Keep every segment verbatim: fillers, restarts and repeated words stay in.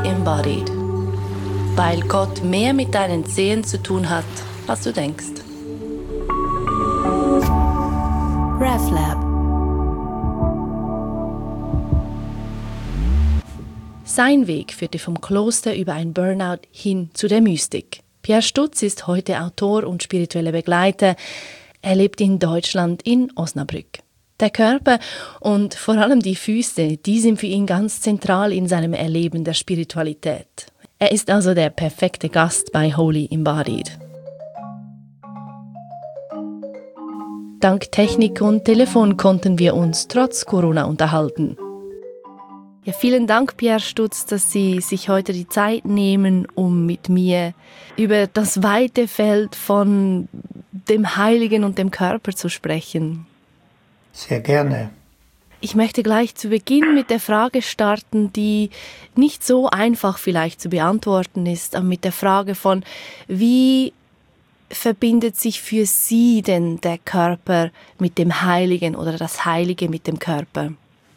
Embodied. Weil Gott mehr mit deinen Zehen zu tun hat, als du denkst. RefLab. Sein Weg führte vom Kloster über ein Burnout hin zu der Mystik. Pierre Stutz ist heute Autor und spiritueller Begleiter. Er lebt in Deutschland, in Osnabrück. Der Körper und vor allem die Füße, die sind für ihn ganz zentral in seinem Erleben der Spiritualität. Er ist also der perfekte Gast bei Holy Embodied. Dank Technik und Telefon konnten wir uns trotz Corona unterhalten. Ja, vielen Dank, Pierre Stutz, dass Sie sich heute die Zeit nehmen, um mit mir über das weite Feld von dem Heiligen und dem Körper zu sprechen. Sehr gerne. Ich möchte gleich zu Beginn mit der Frage starten, die nicht so einfach vielleicht zu beantworten ist, aber mit der Frage von, wie verbindet sich für Sie denn der Körper mit dem Heiligen oder das Heilige mit dem Körper?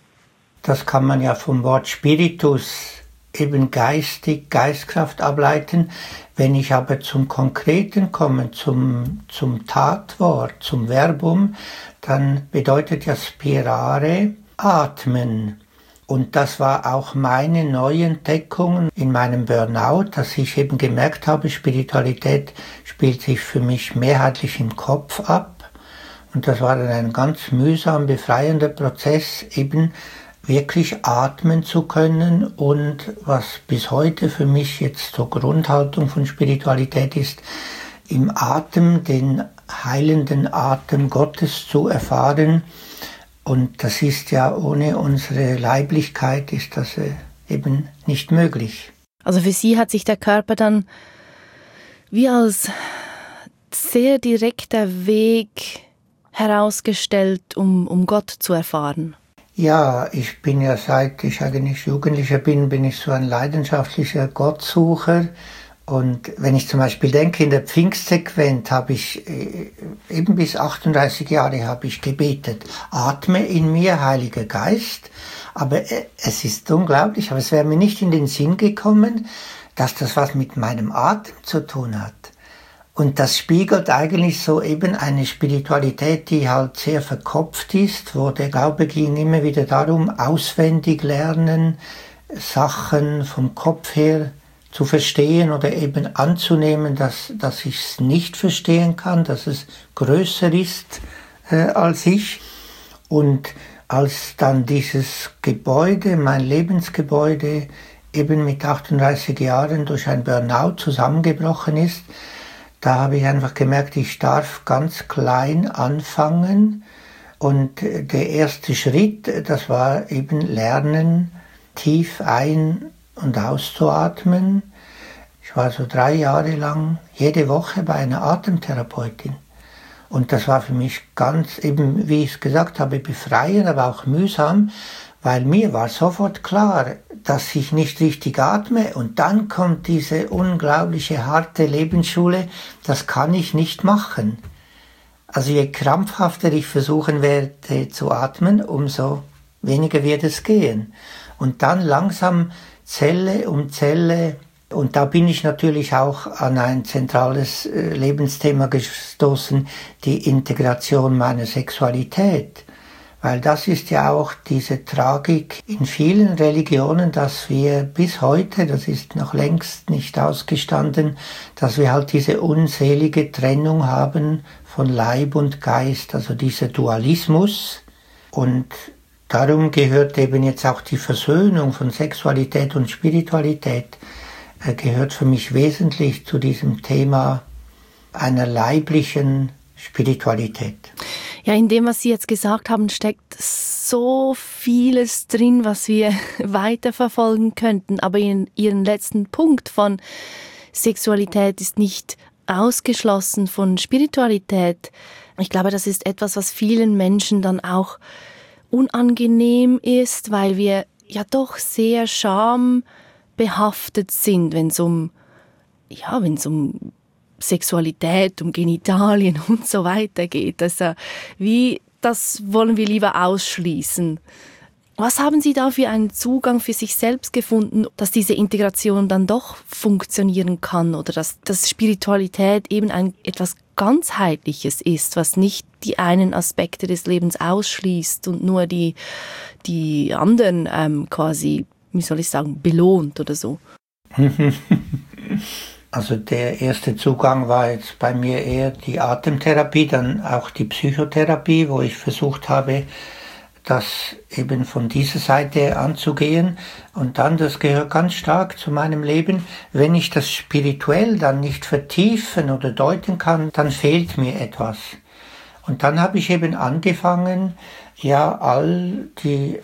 Das kann man ja vom Wort Spiritus, eben geistig, Geistkraft ableiten. Wenn ich aber zum Konkreten komme, zum, zum Tatwort, zum Verbum, dann bedeutet ja spirare, atmen. Und das war auch meine Neuentdeckung in meinem Burnout, dass ich eben gemerkt habe, Spiritualität spielt sich für mich mehrheitlich im Kopf ab. Und das war dann ein ganz mühsam befreiender Prozess, eben wirklich atmen zu können. Und was bis heute für mich jetzt so Grundhaltung von Spiritualität ist, im Atem den heilenden Atem Gottes zu erfahren. Und das ist ja ohne unsere Leiblichkeit ist das eben nicht möglich. Also für Sie hat sich der Körper dann wie als sehr direkter Weg herausgestellt, um, um Gott zu erfahren. Ja, ich bin ja seit ich eigentlich Jugendlicher bin, bin ich so ein leidenschaftlicher Gottsucher. Und wenn ich zum Beispiel denke, in der Pfingstsequenz habe ich eben bis achtunddreißig Jahre habe ich gebetet. Atme in mir, Heiliger Geist. Aber es ist unglaublich, aber es wäre mir nicht in den Sinn gekommen, dass das was mit meinem Atem zu tun hat. Und das spiegelt eigentlich so eben eine Spiritualität, die halt sehr verkopft ist, wo der Glaube ging immer wieder darum, auswendig lernen, Sachen vom Kopf her zu verstehen oder eben anzunehmen, dass, dass ich es nicht verstehen kann, dass es größer ist äh, als ich. Und als dann dieses Gebäude, mein Lebensgebäude, eben mit achtunddreißig Jahren durch ein Burnout zusammengebrochen ist, da habe ich einfach gemerkt, ich darf ganz klein anfangen. Und der erste Schritt, das war eben lernen, tief ein- und auszuatmen. Ich war so drei Jahre lang jede Woche bei einer Atemtherapeutin. Und das war für mich ganz, eben wie ich es gesagt habe, befreiend, aber auch mühsam, weil mir war sofort klar, dass ich nicht richtig atme. Und dann kommt diese unglaubliche harte Lebensschule, das kann ich nicht machen. Also je krampfhafter ich versuchen werde zu atmen, umso weniger wird es gehen. Und dann langsam Zelle um Zelle, und da bin ich natürlich auch an ein zentrales Lebensthema gestoßen, die Integration meiner Sexualität. Weil das ist ja auch diese Tragik in vielen Religionen, dass wir bis heute, das ist noch längst nicht ausgestanden, dass wir halt diese unselige Trennung haben von Leib und Geist, also dieser Dualismus. Und darum gehört eben jetzt auch die Versöhnung von Sexualität und Spiritualität, äh, gehört für mich wesentlich zu diesem Thema einer leiblichen Spiritualität. Ja, in dem, was Sie jetzt gesagt haben, steckt so vieles drin, was wir weiterverfolgen könnten. Aber in Ihren letzten Punkt von Sexualität ist nicht ausgeschlossen von Spiritualität. Ich glaube, das ist etwas, was vielen Menschen dann auch unangenehm ist, weil wir ja doch sehr schambehaftet sind, wenn es um, ja, wenn es um Sexualität, um Genitalien und so weiter geht. Also, wie, das wollen wir lieber ausschließen. Was haben Sie da für einen Zugang für sich selbst gefunden, dass diese Integration dann doch funktionieren kann oder dass, dass Spiritualität eben ein etwas Ganzheitliches ist, was nicht die einen Aspekte des Lebens ausschließt und nur die, die anderen ähm, quasi, wie soll ich sagen, belohnt oder so? Also der erste Zugang war jetzt bei mir eher die Atemtherapie, dann auch die Psychotherapie, wo ich versucht habe, das eben von dieser Seite anzugehen. Und dann, das gehört ganz stark zu meinem Leben, wenn ich das spirituell dann nicht vertiefen oder deuten kann, dann fehlt mir etwas. Und dann habe ich eben angefangen, ja, all die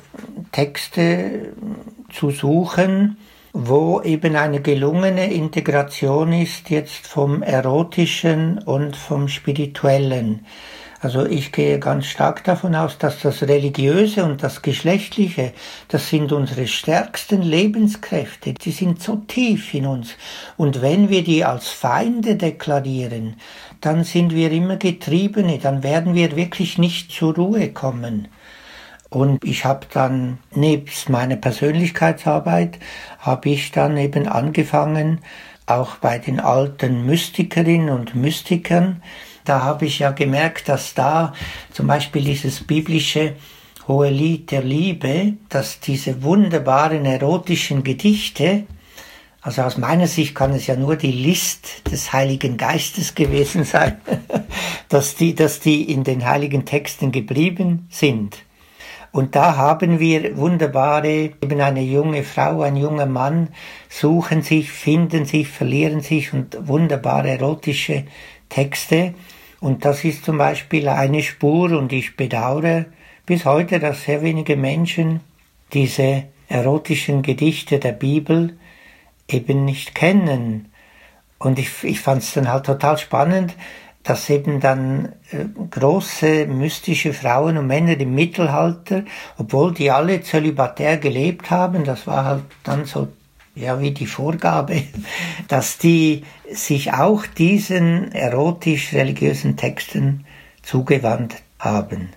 Texte zu suchen, wo eben eine gelungene Integration ist jetzt vom Erotischen und vom Spirituellen. Also ich gehe ganz stark davon aus, dass das Religiöse und das Geschlechtliche, das sind unsere stärksten Lebenskräfte, die sind so tief in uns. Und wenn wir die als Feinde deklarieren, dann sind wir immer Getriebene, dann werden wir wirklich nicht zur Ruhe kommen. Und ich habe dann, nebst meiner Persönlichkeitsarbeit, habe ich dann eben angefangen, auch bei den alten Mystikerinnen und Mystikern, da habe ich ja gemerkt, dass da zum Beispiel dieses biblische Hohelied der Liebe, dass diese wunderbaren erotischen Gedichte, also aus meiner Sicht kann es ja nur die List des Heiligen Geistes gewesen sein, dass die, dass die in den heiligen Texten geblieben sind. Und da haben wir wunderbare, eben eine junge Frau, ein junger Mann, suchen sich, finden sich, verlieren sich und wunderbare erotische Texte. Und das ist zum Beispiel eine Spur und ich bedauere bis heute, dass sehr wenige Menschen diese erotischen Gedichte der Bibel eben nicht kennen. Und ich, ich fand es dann halt total spannend, dass eben dann äh, große mystische Frauen und Männer im Mittelalter, obwohl die alle zölibatär gelebt haben, das war halt dann so ja wie die Vorgabe, dass die sich auch diesen erotisch-religiösen Texten zugewandt haben.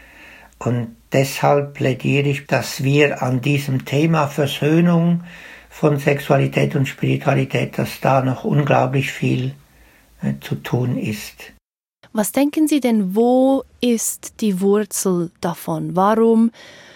Und deshalb plädiere ich, dass wir an diesem Thema Versöhnung von Sexualität und Spiritualität, dass da noch unglaublich viel äh, zu tun ist. Was denken Sie denn, wo ist die Wurzel davon? Warum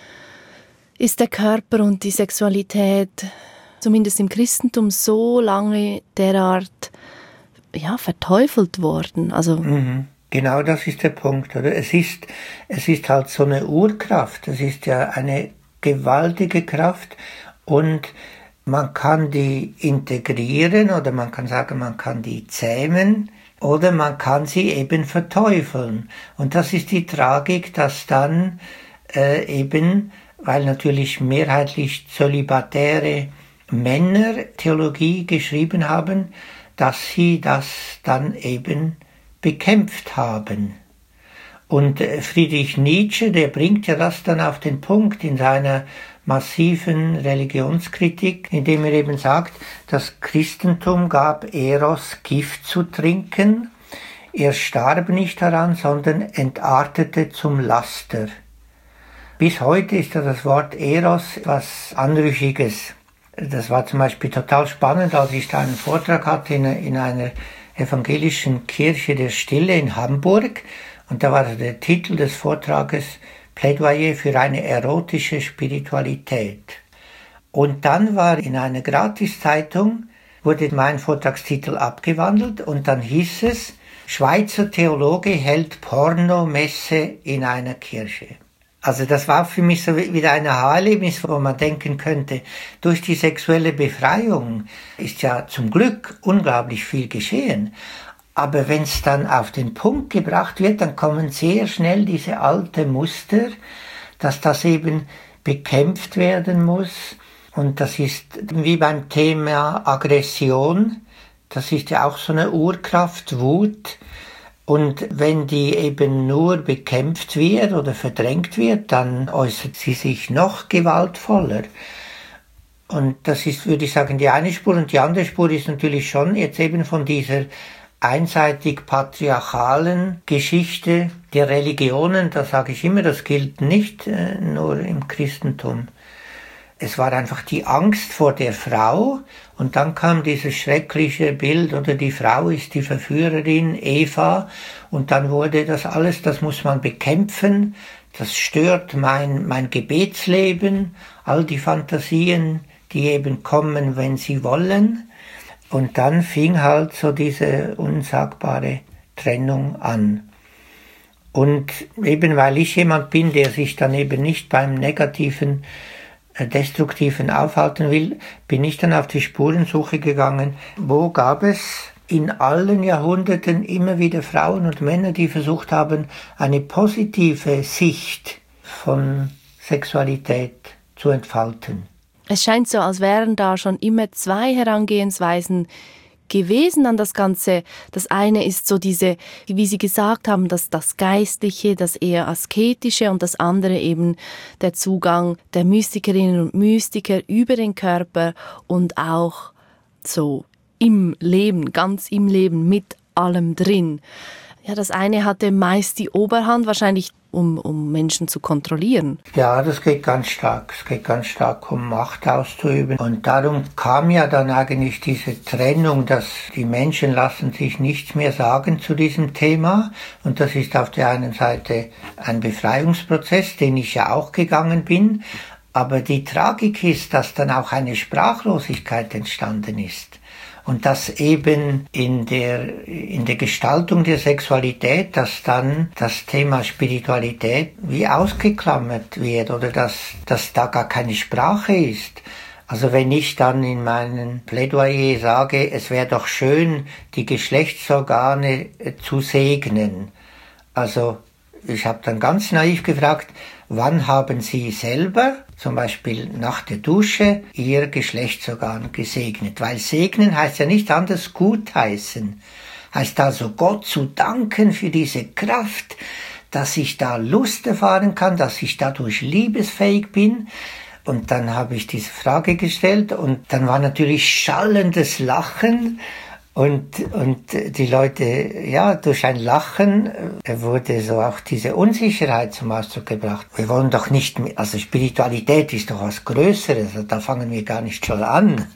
ist der Körper und die Sexualität zumindest im Christentum so lange derart ja, verteufelt worden? Also mhm. Genau das ist der Punkt, oder? Es ist, es ist halt so eine Urkraft, es ist ja eine gewaltige Kraft und man kann die integrieren oder man kann sagen, man kann die zähmen oder man kann sie eben verteufeln. Und das ist die Tragik, dass dann äh, eben, weil natürlich mehrheitlich zölibatäre Männer Theologie geschrieben haben, dass sie das dann eben bekämpft haben. Und Friedrich Nietzsche, der bringt ja das dann auf den Punkt in seiner massiven Religionskritik, indem er eben sagt, das Christentum gab Eros Gift zu trinken, er starb nicht daran, sondern entartete zum Laster. Bis heute ist ja das Wort Eros etwas Anrüchiges. Das war zum Beispiel total spannend, als ich da einen Vortrag hatte in, in einer evangelischen Kirche der Stille in Hamburg. Und da war der Titel des Vortrages Plädoyer für eine erotische Spiritualität. Und dann war in einer Gratiszeitung, wurde mein Vortragstitel abgewandelt und dann hieß es, Schweizer Theologe hält Pornomesse in einer Kirche. Also das war für mich so wieder ein Aha-Erlebnis, wo man denken könnte, durch die sexuelle Befreiung ist ja zum Glück unglaublich viel geschehen. Aber wenn es dann auf den Punkt gebracht wird, dann kommen sehr schnell diese alten Muster, dass das eben bekämpft werden muss. Und das ist wie beim Thema Aggression, das ist ja auch so eine Urkraft, Wut. Und wenn die eben nur bekämpft wird oder verdrängt wird, dann äußert sie sich noch gewaltvoller. Und das ist, würde ich sagen, die eine Spur. Und die andere Spur ist natürlich schon jetzt eben von dieser einseitig patriarchalen Geschichte der Religionen, da sage ich immer, das gilt nicht äh, nur im Christentum. Es war einfach die Angst vor der Frau und dann kam dieses schreckliche Bild, oder die Frau ist die Verführerin, Eva, und dann wurde das alles, das muss man bekämpfen, das stört mein, mein Gebetsleben, all die Fantasien, die eben kommen, wenn sie wollen. Und dann fing halt so diese unsagbare Trennung an. Und eben weil ich jemand bin, der sich dann eben nicht beim negativen, äh, destruktiven aufhalten will, bin ich dann auf die Spurensuche gegangen. Wo gab es in allen Jahrhunderten immer wieder Frauen und Männer, die versucht haben, eine positive Sicht von Sexualität zu entfalten? Es scheint so, als wären da schon immer zwei Herangehensweisen gewesen an das Ganze. Das eine ist so diese, wie Sie gesagt haben, das, das Geistliche, das eher Asketische, und das andere eben der Zugang der Mystikerinnen und Mystiker über den Körper und auch so im Leben, ganz im Leben, mit allem drin. Ja, das eine hatte meist die Oberhand, wahrscheinlich um, um Menschen zu kontrollieren. Ja, das geht ganz stark. Es geht ganz stark um Macht auszuüben. Und darum kam ja dann eigentlich diese Trennung, dass die Menschen lassen sich nichts mehr sagen zu diesem Thema. Und das ist auf der einen Seite ein Befreiungsprozess, den ich ja auch gegangen bin. Aber die Tragik ist, dass dann auch eine Sprachlosigkeit entstanden ist. Und dass eben in der, in der Gestaltung der Sexualität, dass dann das Thema Spiritualität wie ausgeklammert wird oder dass, dass da gar keine Sprache ist. Also wenn ich dann in meinem Plädoyer sage, es wäre doch schön, die Geschlechtsorgane zu segnen. Also ich habe dann ganz naiv gefragt, wann haben Sie selber, zum Beispiel nach der Dusche, Ihr Geschlechtsorgan gesegnet? Weil segnen heißt ja nicht anders gutheißen. Heißt also Gott zu danken für diese Kraft, dass ich da Lust erfahren kann, dass ich dadurch liebesfähig bin. Und dann habe ich diese Frage gestellt und dann war natürlich schallendes Lachen. Und, und die Leute, ja, durch ein Lachen wurde so auch diese Unsicherheit zum Ausdruck gebracht. Wir wollen doch nicht, also Spiritualität ist doch was Größeres, da fangen wir gar nicht schon an.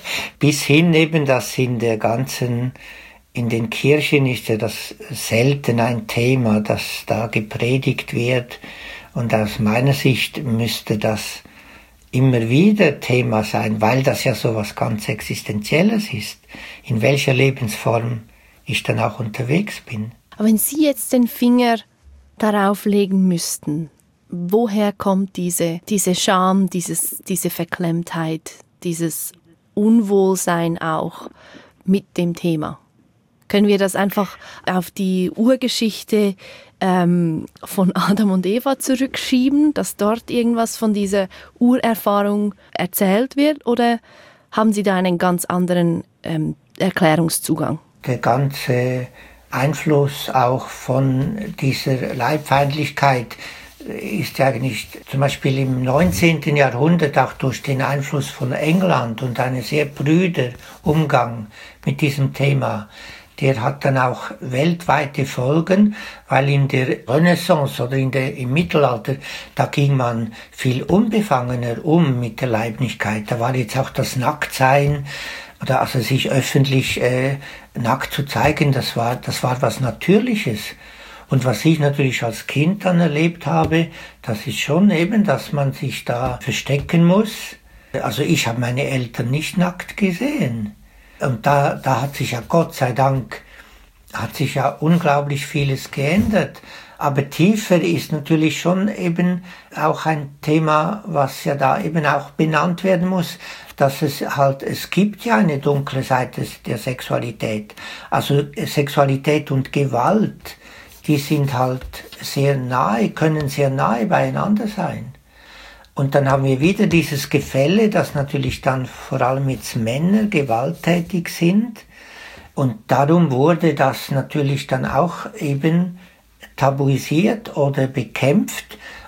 Bis hin eben, dass in der ganzen, in den Kirchen ist ja das selten ein Thema, das da gepredigt wird. Und aus meiner Sicht müsste das immer wieder Thema sein, weil das ja so was ganz Existenzielles ist, in welcher Lebensform ich dann auch unterwegs bin. Aber wenn Sie jetzt den Finger darauf legen müssten, woher kommt diese, diese Scham, dieses, diese Verklemmtheit, dieses Unwohlsein auch mit dem Thema? Können wir das einfach auf die Urgeschichte ähm, von Adam und Eva zurückschieben, dass dort irgendwas von dieser Urerfahrung erzählt wird? Oder haben Sie da einen ganz anderen ähm, Erklärungszugang? Der ganze Einfluss auch von dieser Leibfeindlichkeit ist ja eigentlich zum Beispiel im neunzehnten Jahrhundert auch durch den Einfluss von England und einen sehr brüder Umgang mit diesem Thema. Der hat dann auch weltweite Folgen, weil in der Renaissance oder in der, im Mittelalter, da ging man viel unbefangener um mit der Leiblichkeit. Da war jetzt auch das Nacktsein, oder also sich öffentlich äh, nackt zu zeigen, das war, das war was Natürliches. Und was ich natürlich als Kind dann erlebt habe, das ist schon eben, dass man sich da verstecken muss. Also ich habe meine Eltern nicht nackt gesehen. Und da, da hat sich ja Gott sei Dank, hat sich ja unglaublich vieles geändert. Aber tiefer ist natürlich schon eben auch ein Thema, was ja da eben auch benannt werden muss, dass es halt, es gibt ja eine dunkle Seite der Sexualität. Also Sexualität und Gewalt, die sind halt sehr nahe, können sehr nahe beieinander sein. Und dann haben wir wieder dieses Gefälle, dass natürlich dann vor allem jetzt Männer gewalttätig sind. Und darum wurde das natürlich dann auch eben tabuisiert oder bekämpft.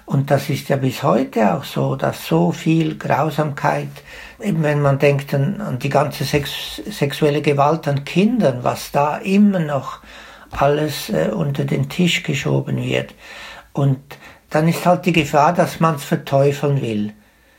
Und das ist ja bis heute auch so, dass so viel Grausamkeit, eben wenn man denkt an, an die ganze Sex, sexuelle Gewalt an Kindern, was da immer noch alles äh, unter den Tisch geschoben wird. Und dann ist halt die Gefahr, dass man es verteufeln will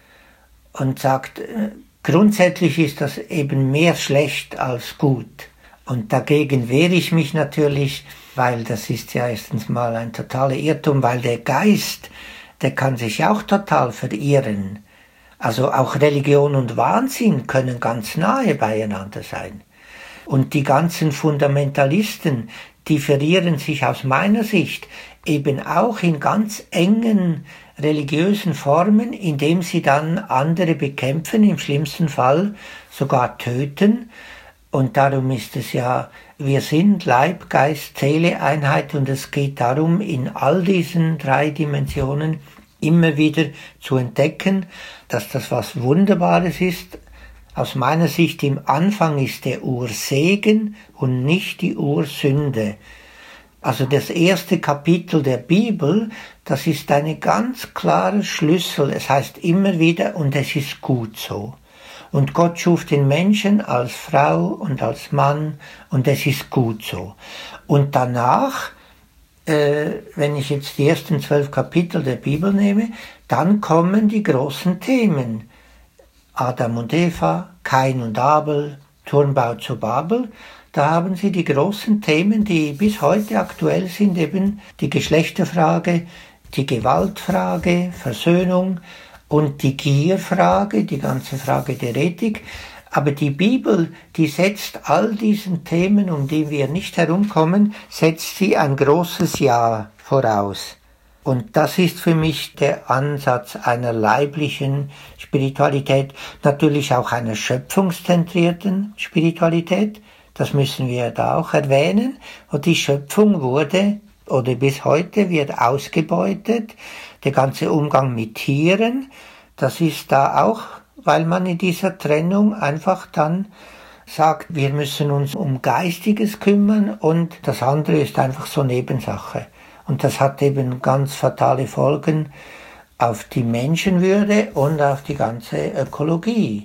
und sagt, äh, grundsätzlich ist das eben mehr schlecht als gut. Und dagegen wehre ich mich natürlich, weil das ist ja erstens mal ein totaler Irrtum, weil der Geist, der kann sich auch total verirren. Also auch Religion und Wahnsinn können ganz nahe beieinander sein. Und die ganzen Fundamentalisten, die verirren sich aus meiner Sicht eben auch in ganz engen religiösen Formen, indem sie dann andere bekämpfen, im schlimmsten Fall sogar töten. Und darum ist es ja, wir sind Leib, Geist, Seele, Einheit, und es geht darum, in all diesen drei Dimensionen immer wieder zu entdecken, dass das was Wunderbares ist. Aus meiner Sicht im Anfang ist der Ursegen und nicht die Ursünde. Also das erste Kapitel der Bibel, das ist ein ganz klarer Schlüssel. Es heißt immer wieder, und es ist gut so. Und Gott schuf den Menschen als Frau und als Mann, und es ist gut so. Und danach, äh, wenn ich jetzt die ersten zwölf Kapitel der Bibel nehme, dann kommen die großen Themen. Adam und Eva, Kain und Abel, Turmbau zu Babel. Da haben Sie die großen Themen, die bis heute aktuell sind, eben die Geschlechterfrage, die Gewaltfrage, Versöhnung und die Gierfrage, die ganze Frage der Ethik. Aber die Bibel, die setzt all diesen Themen, um die wir nicht herumkommen, setzt sie ein großes Ja voraus. Und das ist für mich der Ansatz einer leiblichen Spiritualität, natürlich auch einer schöpfungszentrierten Spiritualität. Das müssen wir da auch erwähnen. Und die Schöpfung wurde, oder bis heute wird ausgebeutet. Der ganze Umgang mit Tieren, das ist da auch, weil man in dieser Trennung einfach dann sagt, wir müssen uns um Geistiges kümmern und das andere ist einfach so Nebensache. Und das hat eben ganz fatale Folgen auf die Menschenwürde und auf die ganze Ökologie.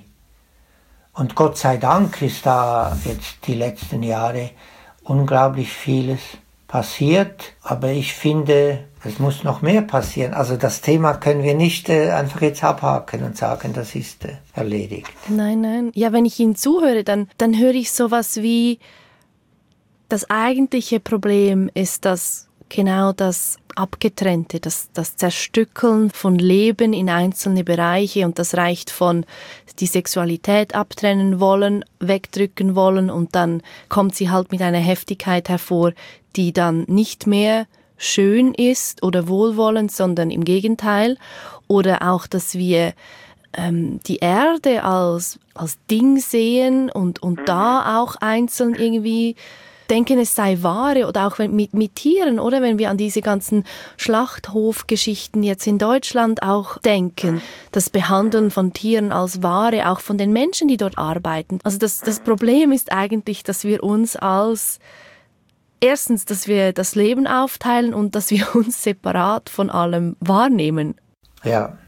Und Gott sei Dank ist da jetzt die letzten Jahre unglaublich vieles passiert. Aber ich finde, es muss noch mehr passieren. Also das Thema können wir nicht äh, einfach jetzt abhaken und sagen, das ist äh, erledigt. Nein, nein. Ja, wenn ich Ihnen zuhöre, dann, dann höre ich sowas wie, das eigentliche Problem ist, dass genau das Abgetrennte, das, das Zerstückeln von Leben in einzelne Bereiche, und das reicht von die Sexualität abtrennen wollen, wegdrücken wollen, und dann kommt sie halt mit einer Heftigkeit hervor, die dann nicht mehr schön ist oder wohlwollend, sondern im Gegenteil. Oder auch, dass wir ähm, die Erde als, als Ding sehen und, und da auch einzeln irgendwie denken, es sei Ware, oder auch mit, mit Tieren, oder wenn wir an diese ganzen Schlachthofgeschichten jetzt in Deutschland auch denken, das Behandeln von Tieren als Ware, auch von den Menschen, die dort arbeiten. Also das, das Problem ist eigentlich, dass wir uns als, erstens, dass wir das Leben aufteilen und dass wir uns separat von allem wahrnehmen. Ja,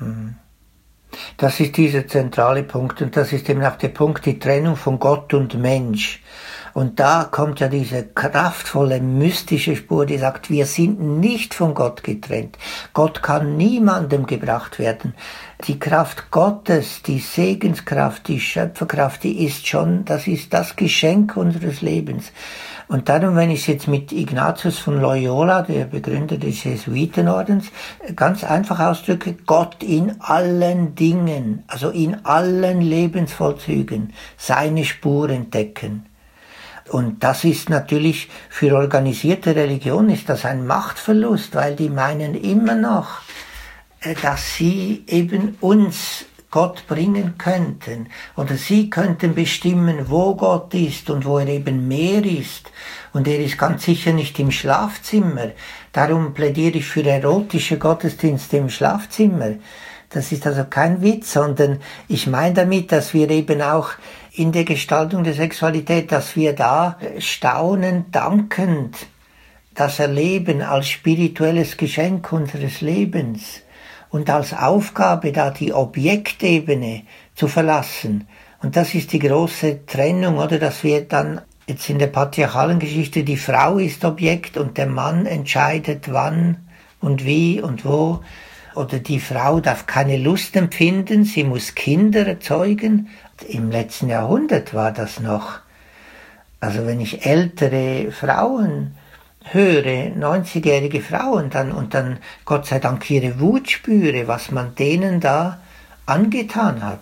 das ist dieser zentrale Punkt, und das ist eben auch der Punkt, die Trennung von Gott und Mensch. Und da kommt ja diese kraftvolle, mystische Spur, die sagt, wir sind nicht von Gott getrennt. Gott kann niemandem gebracht werden. Die Kraft Gottes, die Segenskraft, die Schöpferkraft, die ist schon, das ist das Geschenk unseres Lebens. Und darum, wenn ich es jetzt mit Ignatius von Loyola, der Begründer des Jesuitenordens, ganz einfach ausdrücke, Gott in allen Dingen, also in allen Lebensvollzügen, seine Spur entdecken. Und das ist natürlich für organisierte Religion ist das ein Machtverlust, weil die meinen immer noch, dass sie eben uns Gott bringen könnten. Oder sie könnten bestimmen, wo Gott ist und wo er eben mehr ist. Und er ist ganz sicher nicht im Schlafzimmer. Darum plädiere ich für erotische Gottesdienste im Schlafzimmer. Das ist also kein Witz, sondern ich meine damit, dass wir eben auch in der Gestaltung der Sexualität, dass wir da staunend, dankend das Erleben als spirituelles Geschenk unseres Lebens und als Aufgabe, da die Objektebene zu verlassen. Und das ist die große Trennung, oder, dass wir dann jetzt in der patriarchalen Geschichte, die Frau ist Objekt und der Mann entscheidet wann und wie und wo. Oder die Frau darf keine Lust empfinden, sie muss Kinder erzeugen. Im letzten Jahrhundert war das noch. Also wenn ich ältere Frauen höre, neunzigjährige Frauen, dann, und dann Gott sei Dank ihre Wut spüre, was man denen da angetan hat,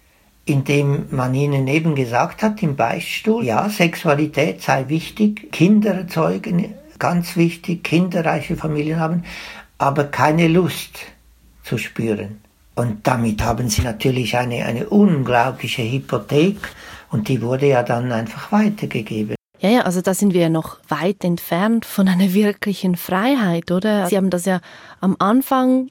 indem man ihnen eben gesagt hat im Beichtstuhl, ja, Sexualität sei wichtig, Kinder erzeugen, ganz wichtig, kinderreiche Familien haben, aber keine Lust zu spüren. Und damit haben sie natürlich eine, eine unglaubliche Hypothek und die wurde ja dann einfach weitergegeben. Ja, ja, also da sind wir ja noch weit entfernt von einer wirklichen Freiheit, oder? Sie haben das ja am Anfang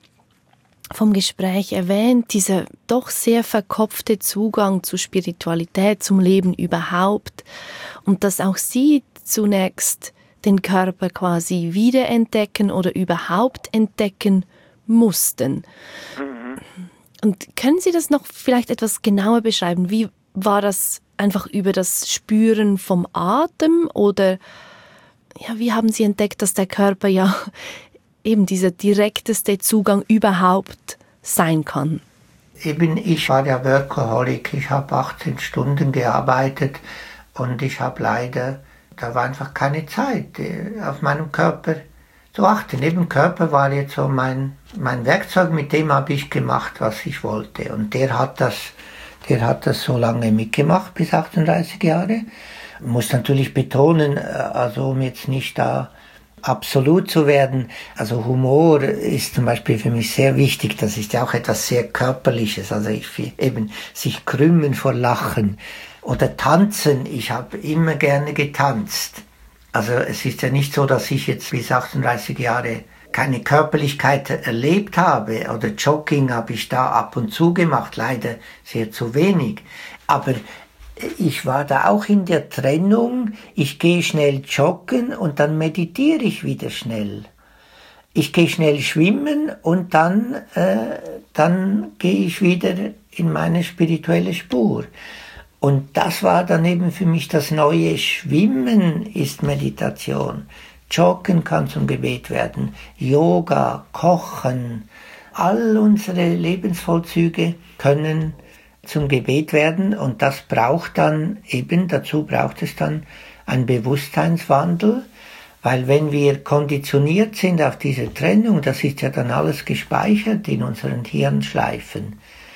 vom Gespräch erwähnt, dieser doch sehr verkopfte Zugang zur Spiritualität, zum Leben überhaupt und dass auch Sie zunächst den Körper quasi wiederentdecken oder überhaupt entdecken mussten. Mhm. Und können Sie das noch vielleicht etwas genauer beschreiben? Wie war das einfach über das Spüren vom Atem oder ja, wie haben Sie entdeckt, dass der Körper ja eben dieser direkteste Zugang überhaupt sein kann? Eben, ich war ja Workaholic, ich habe achtzehn Stunden gearbeitet und ich habe leider, da war einfach keine Zeit, auf meinem Körper zu achten. Eben Körper war jetzt so mein, mein Werkzeug, mit dem habe ich gemacht, was ich wollte. Und der hat das, der hat das so lange mitgemacht, bis achtunddreißig Jahre. Ich muss natürlich betonen, also um jetzt nicht da absolut zu werden, also Humor ist zum Beispiel für mich sehr wichtig, das ist ja auch etwas sehr Körperliches, also ich eben sich krümmen vor Lachen oder tanzen, ich habe immer gerne getanzt. Also es ist ja nicht so, dass ich jetzt bis achtunddreißig Jahre keine Körperlichkeit erlebt habe oder Jogging habe ich da ab und zu gemacht, leider sehr zu wenig, aber ich war da auch in der Trennung, ich gehe schnell joggen und dann meditiere ich wieder schnell. Ich gehe schnell schwimmen und dann, äh, dann gehe ich wieder in meine spirituelle Spur. Und das war dann eben für mich das neue Schwimmen ist Meditation. Joggen kann zum Gebet werden, Yoga, Kochen, all unsere Lebensvollzüge können zum Gebet werden und das braucht dann eben, dazu braucht es dann einen Bewusstseinswandel, weil wenn wir konditioniert sind auf diese Trennung, das ist ja dann alles gespeichert in unseren Hirnschleifen.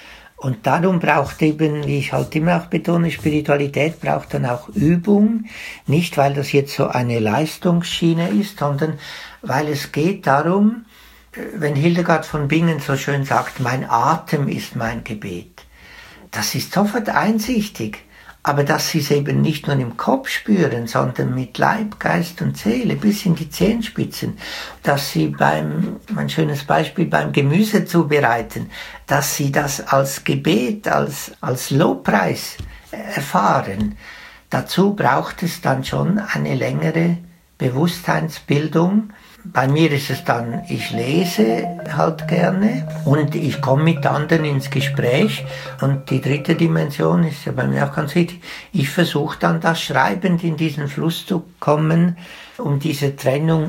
Und darum braucht eben, wie ich halt immer auch betone, Spiritualität braucht dann auch Übung, nicht weil das jetzt so eine Leistungsschiene ist, sondern weil es geht darum, wenn Hildegard von Bingen so schön sagt, mein Atem ist mein Gebet. Das ist sofort einsichtig, aber dass sie es eben nicht nur im Kopf spüren, sondern mit Leib, Geist und Seele bis in die Zehenspitzen, dass sie beim, mein schönes Beispiel, beim Gemüse zubereiten, dass sie das als Gebet, als, als Lobpreis erfahren. Dazu braucht es dann schon eine längere Bewusstseinsbildung. Bei mir ist es dann, ich lese halt gerne und ich komme mit anderen ins Gespräch. Und die dritte Dimension ist ja bei mir auch ganz wichtig. Ich versuche dann das schreibend in diesen Fluss zu kommen, um diese Trennung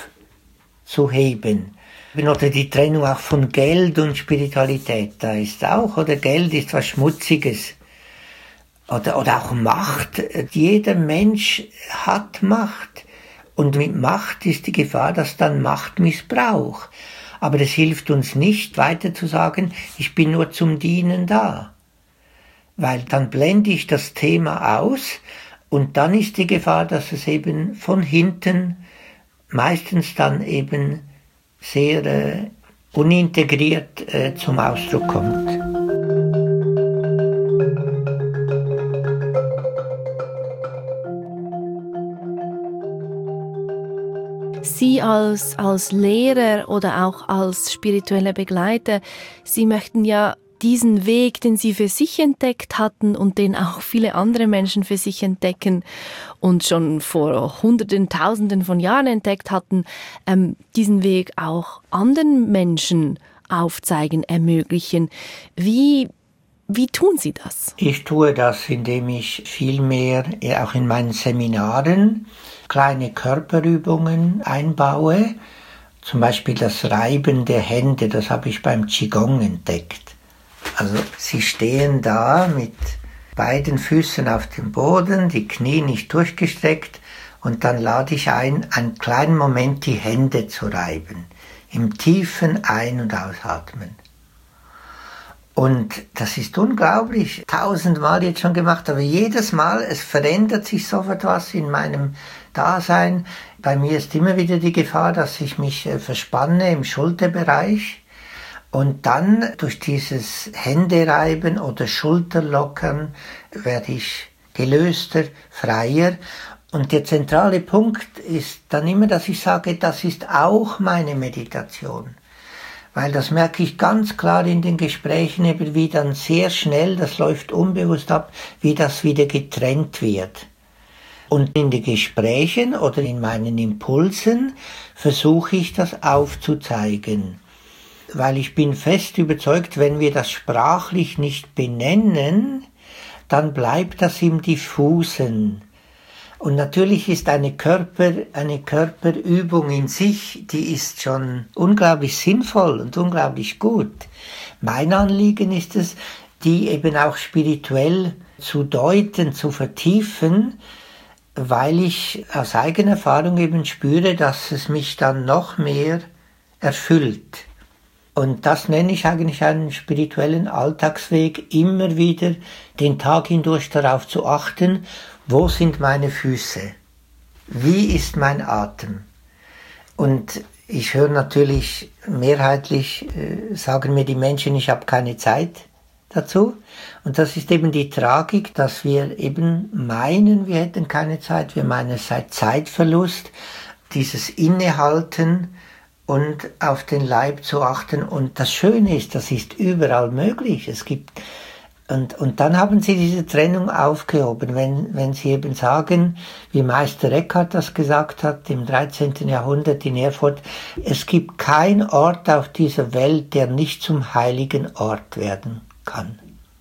aufzuheben. Oder die Trennung auch von Geld und Spiritualität. Da ist auch, oder Geld ist was Schmutziges. Oder, oder auch Macht. Jeder Mensch hat Macht. Und mit Macht ist die Gefahr, dass dann Machtmissbrauch. Aber es hilft uns nicht, weiter zu sagen, ich bin nur zum Dienen da. Weil dann blende ich das Thema aus und dann ist die Gefahr, dass es eben von hinten meistens dann eben sehr äh, unintegriert äh, zum Ausdruck kommt. Sie als, als Lehrer oder auch als spiritueller Begleiter, Sie möchten ja diesen Weg, den Sie für sich entdeckt hatten und den auch viele andere Menschen für sich entdecken und schon vor Hunderten, Tausenden von Jahren entdeckt hatten, ähm, diesen Weg auch anderen Menschen aufzeigen, ermöglichen. Wie, wie tun Sie das? Ich tue das, indem ich viel mehr, auch in meinen Seminaren, kleine Körperübungen einbaue. Zum Beispiel das Reiben der Hände, das habe ich beim Qigong entdeckt. Also Sie stehen da mit beiden Füßen auf dem Boden, die Knie nicht durchgestreckt und dann lade ich ein, einen kleinen Moment die Hände zu reiben. Im tiefen Ein- und Ausatmen. Und das ist unglaublich, tausendmal jetzt schon gemacht, aber jedes Mal, es verändert sich sofort was in meinem Dasein. Bei mir ist immer wieder die Gefahr, dass ich mich verspanne im Schulterbereich und dann durch dieses Händereiben oder Schulterlockern werde ich gelöster, freier. Und der zentrale Punkt ist dann immer, dass ich sage, das ist auch meine Meditation. Weil das merke ich ganz klar in den Gesprächen, eben wie dann sehr schnell, das läuft unbewusst ab, wie das wieder getrennt wird. Und in den Gesprächen oder in meinen Impulsen versuche ich das aufzuzeigen. Weil ich bin fest überzeugt, wenn wir das sprachlich nicht benennen, dann bleibt das im Diffusen. Und natürlich ist eine Körper, eine Körperübung in sich, die ist schon unglaublich sinnvoll und unglaublich gut. Mein Anliegen ist es, die eben auch spirituell zu deuten, zu vertiefen, weil ich aus eigener Erfahrung eben spüre, dass es mich dann noch mehr erfüllt. Und das nenne ich eigentlich einen spirituellen Alltagsweg, immer wieder den Tag hindurch darauf zu achten, wo sind meine Füße? Wie ist mein Atem? Und ich höre natürlich mehrheitlich, äh, sagen mir die Menschen, ich habe keine Zeit dazu. Und das ist eben die Tragik, dass wir eben meinen, wir hätten keine Zeit. Wir meinen es sei Zeitverlust, dieses Innehalten und auf den Leib zu achten. Und das Schöne ist, das ist überall möglich. Es gibt Und, und dann haben sie diese Trennung aufgehoben, wenn, wenn sie eben sagen, wie Meister Eckhart das gesagt hat im dreizehnten Jahrhundert in Erfurt, es gibt keinen Ort auf dieser Welt, der nicht zum heiligen Ort werden kann.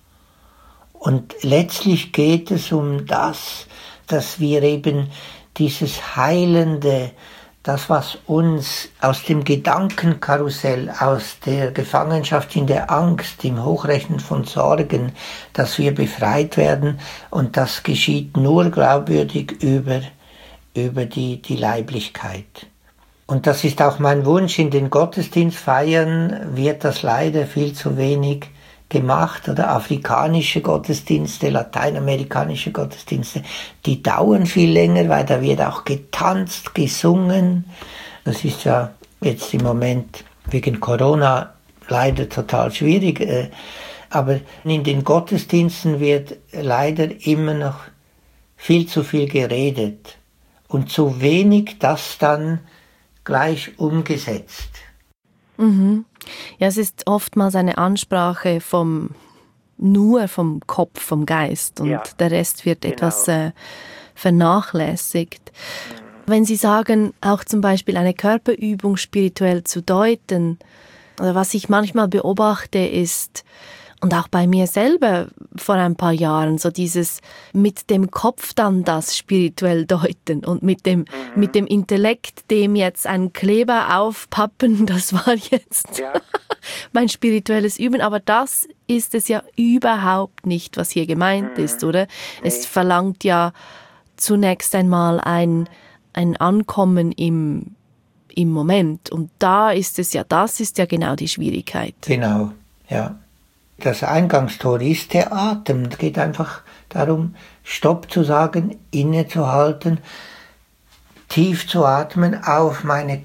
Und letztlich geht es um das, dass wir eben dieses heilende, das, was uns aus dem Gedankenkarussell, aus der Gefangenschaft in der Angst, im Hochrechnen von Sorgen, dass wir befreit werden. Und das geschieht nur glaubwürdig über, über die, die Leiblichkeit. Und das ist auch mein Wunsch. In den Gottesdienstfeiern wird das leider viel zu wenig gemacht, oder afrikanische Gottesdienste, lateinamerikanische Gottesdienste, die dauern viel länger, weil da wird auch getanzt, gesungen. Das ist ja jetzt im Moment wegen Corona leider total schwierig, aber in den Gottesdiensten wird leider immer noch viel zu viel geredet und zu wenig das dann gleich umgesetzt. Mhm. Ja, es ist oftmals eine Ansprache vom nur vom Kopf, vom Geist und ja, der Rest wird genau. etwas äh, vernachlässigt. Mhm. Wenn Sie sagen, auch zum Beispiel eine Körperübung spirituell zu deuten, oder was ich manchmal beobachte ist, und auch bei mir selber vor ein paar Jahren, so dieses mit dem Kopf dann das spirituell deuten und mit dem, mhm. mit dem Intellekt, dem jetzt einen Kleber aufpappen, das war jetzt ja. mein spirituelles Üben. Aber das ist es ja überhaupt nicht, was hier gemeint mhm. ist, oder? Nee. Es verlangt ja zunächst einmal ein, ein Ankommen im, im Moment. Und da ist es ja, das ist ja genau die Schwierigkeit. Genau, ja. Das Eingangstor ist der Atem. Es geht einfach darum, Stopp zu sagen, innezuhalten, tief zu atmen, auf meine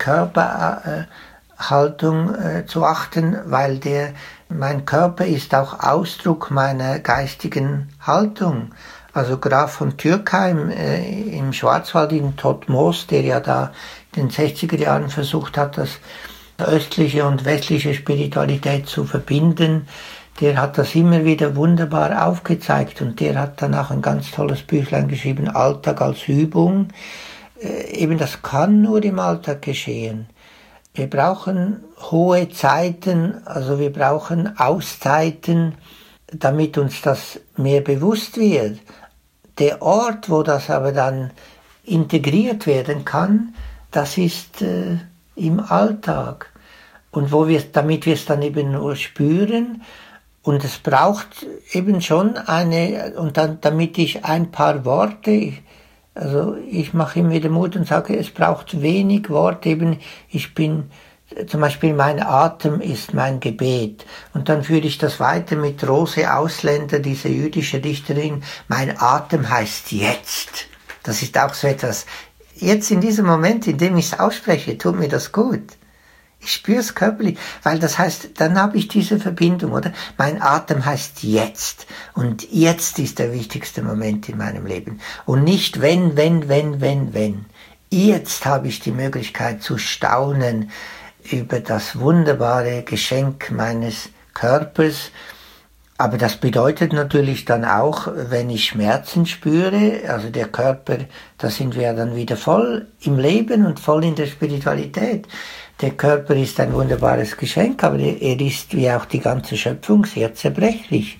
Körperhaltung äh, zu achten, weil der, mein Körper ist auch Ausdruck meiner geistigen Haltung. Also Graf von Türkheim äh, im Schwarzwald in Todtmoos, der ja da in den sechziger Jahren versucht hat, das östliche und westliche Spiritualität zu verbinden, der hat das immer wieder wunderbar aufgezeigt und der hat dann auch ein ganz tolles Büchlein geschrieben, Alltag als Übung. Äh, eben das kann nur im Alltag geschehen. Wir brauchen hohe Zeiten, also wir brauchen Auszeiten, damit uns das mehr bewusst wird. Der Ort, wo das aber dann integriert werden kann, das ist äh, im Alltag. Und wo wir, damit wir es dann eben nur spüren. Und es braucht eben schon eine, und dann, damit ich ein paar Worte, also ich mache immer wieder Mut und sage, es braucht wenig Worte, eben ich bin, zum Beispiel mein Atem ist mein Gebet. Und dann führe ich das weiter mit Rose Ausländer, diese jüdische Dichterin, mein Atem heißt jetzt. Das ist auch so etwas, jetzt in diesem Moment, in dem ich es ausspreche, tut mir das gut. Ich spüre es körperlich, weil das heißt, dann habe ich diese Verbindung, oder? Mein Atem heißt jetzt. Und jetzt ist der wichtigste Moment in meinem Leben. Und nicht wenn, wenn, wenn, wenn, wenn. Jetzt habe ich die Möglichkeit zu staunen über das wunderbare Geschenk meines Körpers. Aber das bedeutet natürlich dann auch, wenn ich Schmerzen spüre, also der Körper, da sind wir dann wieder voll im Leben und voll in der Spiritualität. Der Körper ist ein wunderbares Geschenk, aber er ist wie auch die ganze Schöpfung sehr zerbrechlich.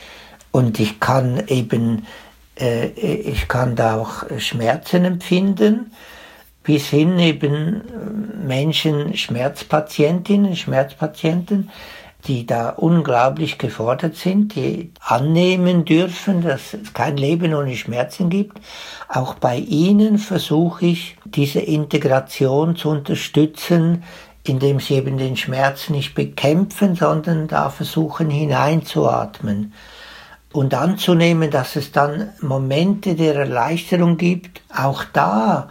Und ich kann eben, äh, ich kann da auch Schmerzen empfinden, bis hin eben Menschen, Schmerzpatientinnen, Schmerzpatienten, die da unglaublich gefordert sind, die annehmen dürfen, dass es kein Leben ohne Schmerzen gibt. Auch bei ihnen versuche ich, diese Integration zu unterstützen, indem sie eben den Schmerz nicht bekämpfen, sondern da versuchen hineinzuatmen und anzunehmen, dass es dann Momente der Erleichterung gibt. Auch da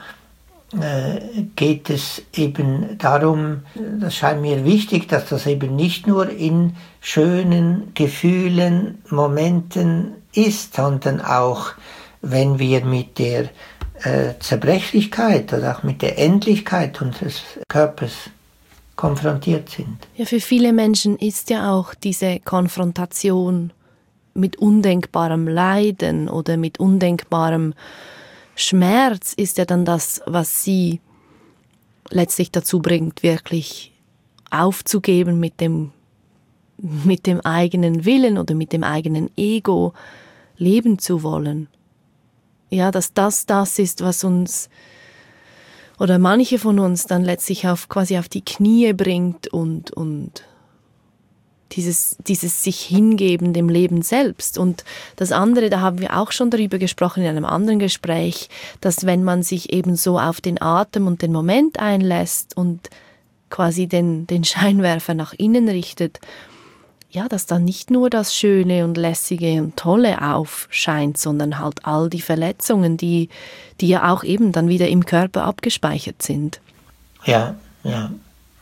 geht es eben darum, das scheint mir wichtig, dass das eben nicht nur in schönen Gefühlen, Momenten ist, sondern auch, wenn wir mit der äh, Zerbrechlichkeit oder auch mit der Endlichkeit unseres Körpers konfrontiert sind. Ja, für viele Menschen ist ja auch diese Konfrontation mit undenkbarem Leiden oder mit undenkbarem Schmerz ist ja dann das, was sie letztlich dazu bringt, wirklich aufzugeben mit dem, mit dem eigenen Willen oder mit dem eigenen Ego leben zu wollen. Ja, dass das das ist, was uns oder manche von uns dann letztlich auf, quasi auf die Knie bringt und, und Dieses, dieses sich hingeben dem Leben selbst. Und das andere, da haben wir auch schon darüber gesprochen in einem anderen Gespräch, dass wenn man sich eben so auf den Atem und den Moment einlässt und quasi den, den Scheinwerfer nach innen richtet, ja, dass dann nicht nur das Schöne und Lässige und Tolle aufscheint, sondern halt all die Verletzungen, die, die ja auch eben dann wieder im Körper abgespeichert sind. Ja, ja,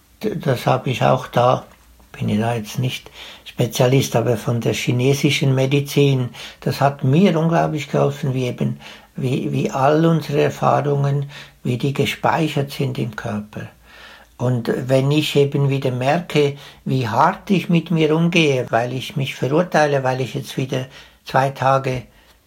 das habe ich auch da. Bin ich da jetzt nicht Spezialist, aber von der chinesischen Medizin, das hat mir unglaublich geholfen, wie eben, wie, wie all unsere Erfahrungen, wie die gespeichert sind im Körper. Und wenn ich eben wieder merke, wie hart ich mit mir umgehe, weil ich mich verurteile, weil ich jetzt wieder zwei Tage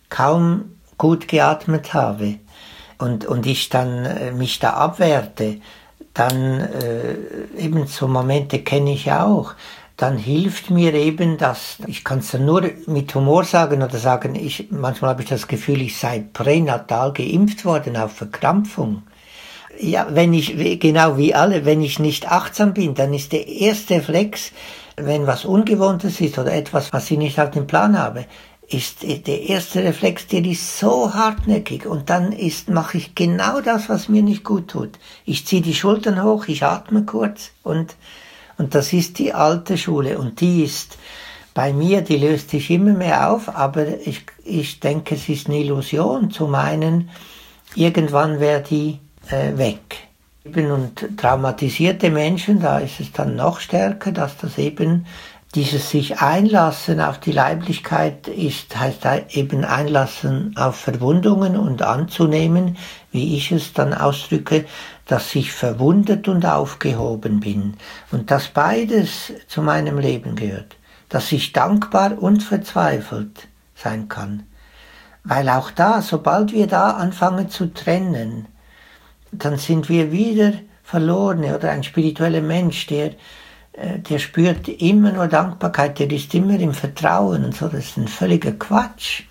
kaum gut geatmet habe und, und ich dann äh, mich da abwerte, dann äh, eben so Momente kenne ich ja auch, dann hilft mir eben das, ich kann es dann nur mit Humor sagen oder sagen, ich, manchmal habe ich das Gefühl, ich sei pränatal geimpft worden auf Verkrampfung. Ja, wenn ich, genau wie alle, wenn ich nicht achtsam bin, dann ist der erste Reflex, wenn was Ungewohntes ist oder etwas, was ich nicht auf dem Plan habe, ist der erste Reflex, der ist so hartnäckig und dann ist, mache ich genau das, was mir nicht gut tut. Ich ziehe die Schultern hoch, ich atme kurz und, und das ist die alte Schule und die ist bei mir, die löst sich immer mehr auf, aber ich, ich denke, es ist eine Illusion zu meinen, irgendwann wäre die äh, weg. Und traumatisierte Menschen, da ist es dann noch stärker, dass das eben dieses sich einlassen auf die Leiblichkeit ist, heißt eben einlassen auf Verwundungen und anzunehmen, wie ich es dann ausdrücke, dass ich verwundet und aufgehoben bin. Und dass beides zu meinem Leben gehört. dass ich dankbar und verzweifelt sein kann. Weil auch da, sobald wir da anfangen zu trennen, dann sind wir wieder Verlorene oder ein spiritueller Mensch, der, der spürt immer nur Dankbarkeit, der ist immer im Vertrauen und so. Das ist ein völliger Quatsch,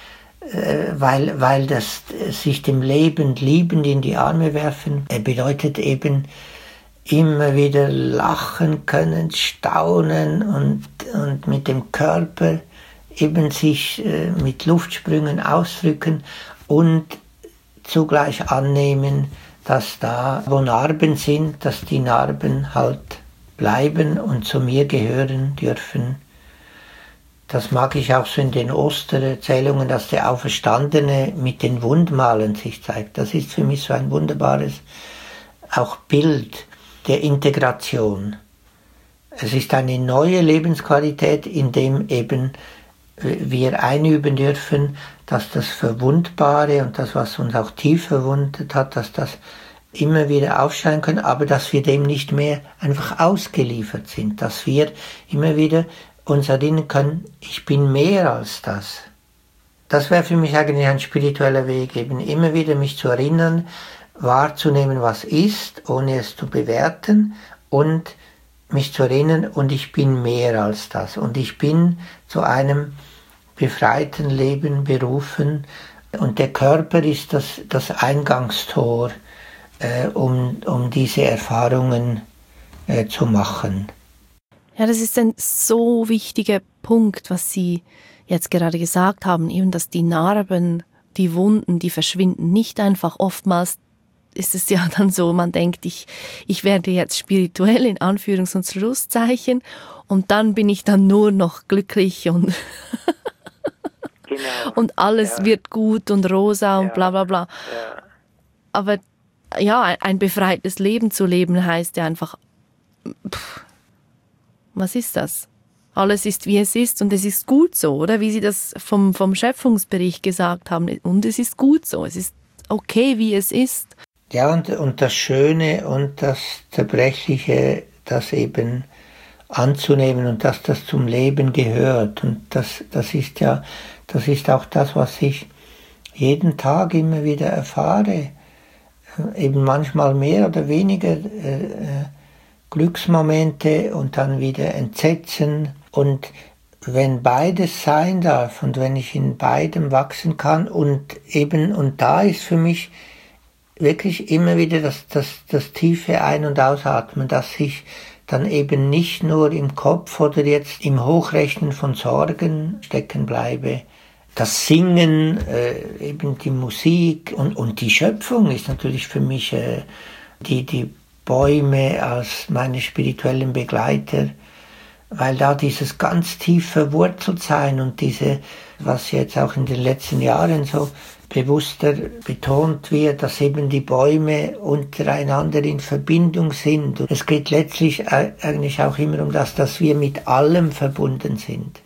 weil, weil das sich dem Leben liebend in die Arme werfen bedeutet eben immer wieder lachen können, staunen und, und mit dem Körper eben sich mit Luftsprüngen ausdrücken und zugleich annehmen, dass da, wo Narben sind, dass die Narben halt bleiben und zu mir gehören dürfen. Das mag ich auch so in den Ostererzählungen, dass der Auferstandene mit den Wundmalen sich zeigt. Das ist für mich so ein wunderbares auch Bild der Integration. Es ist eine neue Lebensqualität, in dem eben wir einüben dürfen, dass das Verwundbare und das, was uns auch tief verwundet hat, dass das immer wieder aufscheinen kann, aber dass wir dem nicht mehr einfach ausgeliefert sind, dass wir immer wieder uns erinnern können, ich bin mehr als das. Das wäre für mich eigentlich ein spiritueller Weg, eben immer wieder mich zu erinnern, wahrzunehmen, was ist, ohne es zu bewerten und mich zu erinnern, und ich bin mehr als das und ich bin zu einem befreiten Leben berufen und der Körper ist das, das Eingangstor, äh, um, um diese Erfahrungen äh, zu machen. Ja, das ist ein so wichtiger Punkt, was Sie jetzt gerade gesagt haben, eben, dass die Narben, die Wunden, die verschwinden nicht einfach. Oftmals ist es ja dann so, man denkt, ich, ich werde jetzt spirituell in Anführungs- und Schlusszeichen und dann bin ich dann nur noch glücklich und, genau. und alles ja. wird gut und rosa und ja. bla bla bla. Ja. Aber ja, ein, ein befreites Leben zu leben heißt ja einfach, pff, was ist das? Alles ist, wie es ist und es ist gut so, oder? Wie Sie das vom, vom Schöpfungsbericht gesagt haben. Und es ist gut so, es ist okay, wie es ist. Ja, und, und das Schöne und das Zerbrechliche, das eben anzunehmen und dass das zum Leben gehört. Und das, das ist ja, das ist auch das, was ich jeden Tag immer wieder erfahre. Eben manchmal mehr oder weniger äh, Glücksmomente und dann wieder Entsetzen. Und wenn beides sein darf und wenn ich in beidem wachsen kann und eben, und da ist für mich wirklich immer wieder das, das, das tiefe Ein- und Ausatmen, dass ich dann eben nicht nur im Kopf oder jetzt im Hochrechnen von Sorgen stecken bleibe. Das Singen, äh, eben die Musik und, und die Schöpfung ist natürlich für mich äh, die, die Bäume als meine spirituellen Begleiter, weil da dieses ganz tief verwurzelt sein und diese, was jetzt auch in den letzten Jahren so bewusster betont wird, dass eben die Bäume untereinander in Verbindung sind. Und es geht letztlich eigentlich auch immer um das, dass wir mit allem verbunden sind.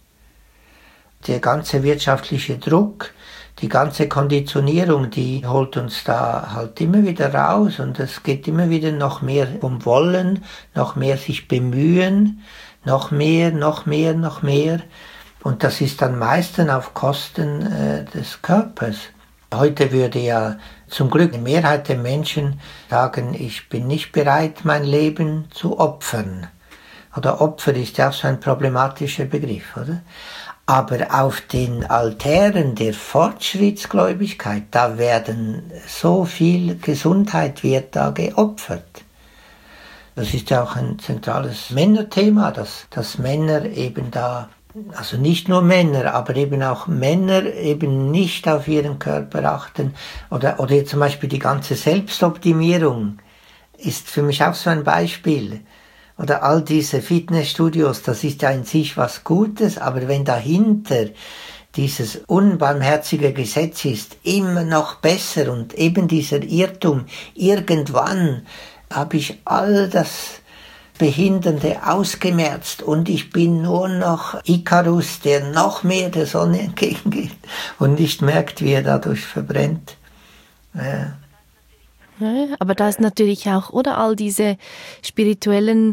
Der ganze wirtschaftliche Druck, die ganze Konditionierung, die holt uns da halt immer wieder raus und es geht immer wieder noch mehr um Wollen, noch mehr sich bemühen, noch mehr, noch mehr, noch mehr. Und das ist dann meistens auf Kosten äh, des Körpers. Heute würde ja zum Glück die Mehrheit der Menschen sagen, ich bin nicht bereit, mein Leben zu opfern. Oder Opfer ist ja auch so ein problematischer Begriff, oder? Aber auf den Altären der Fortschrittsgläubigkeit, da werden so viel Gesundheit wird da geopfert. Das ist ja auch ein zentrales Männerthema, dass, dass Männer eben da, also nicht nur Männer, aber eben auch Männer eben nicht auf ihren Körper achten. Oder, oder jetzt zum Beispiel die ganze Selbstoptimierung ist für mich auch so ein Beispiel. Oder all diese Fitnessstudios, das ist ja in sich was Gutes, aber wenn dahinter dieses unbarmherzige Gesetz ist, immer noch besser und eben dieser Irrtum, irgendwann habe ich all das Behindernde ausgemerzt und ich bin nur noch Ikarus, der noch mehr der Sonne entgegengeht und nicht merkt, wie er dadurch verbrennt. Ja. Ja, aber da ist natürlich auch, oder all diese spirituellen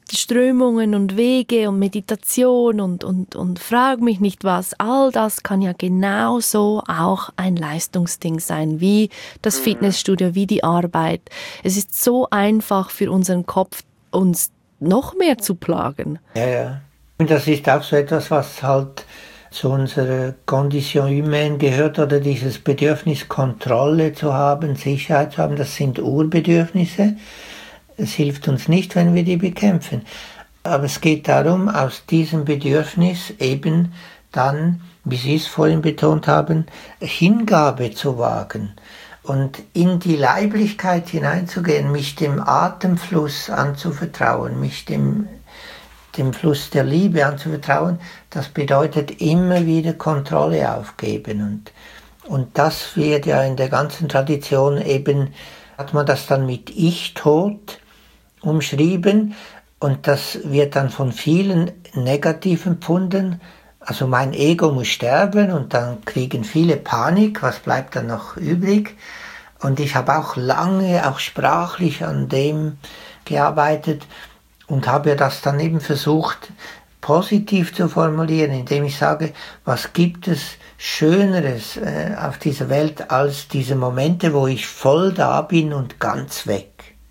die Strömungen und Wege und Meditation und, und, und frag mich nicht was, all das kann ja genauso auch ein Leistungsding sein, wie das Fitnessstudio, wie die Arbeit. Es ist so einfach für unseren Kopf, uns noch mehr zu plagen. Ja, ja. Und das ist auch so etwas, was halt zu unserer Condition humaine gehört, oder dieses Bedürfnis, Kontrolle zu haben, Sicherheit zu haben. Das sind Urbedürfnisse. Es hilft uns nicht, wenn wir die bekämpfen. Aber es geht darum, aus diesem Bedürfnis eben dann, wie Sie es vorhin betont haben, Hingabe zu wagen und in die Leiblichkeit hineinzugehen, mich dem Atemfluss anzuvertrauen, mich dem, dem Fluss der Liebe anzuvertrauen. Das bedeutet immer wieder Kontrolle aufgeben. Und, und das wird ja in der ganzen Tradition eben, hat man das dann mit Ich-Tod umschrieben, und das wird dann von vielen negativ empfunden. Also mein Ego muss sterben, und dann kriegen viele Panik, was bleibt dann noch übrig? Und ich habe auch lange, auch sprachlich an dem gearbeitet und habe das dann eben versucht, positiv zu formulieren, indem ich sage, was gibt es Schöneres äh, auf dieser Welt als diese Momente, wo ich voll da bin und ganz weg.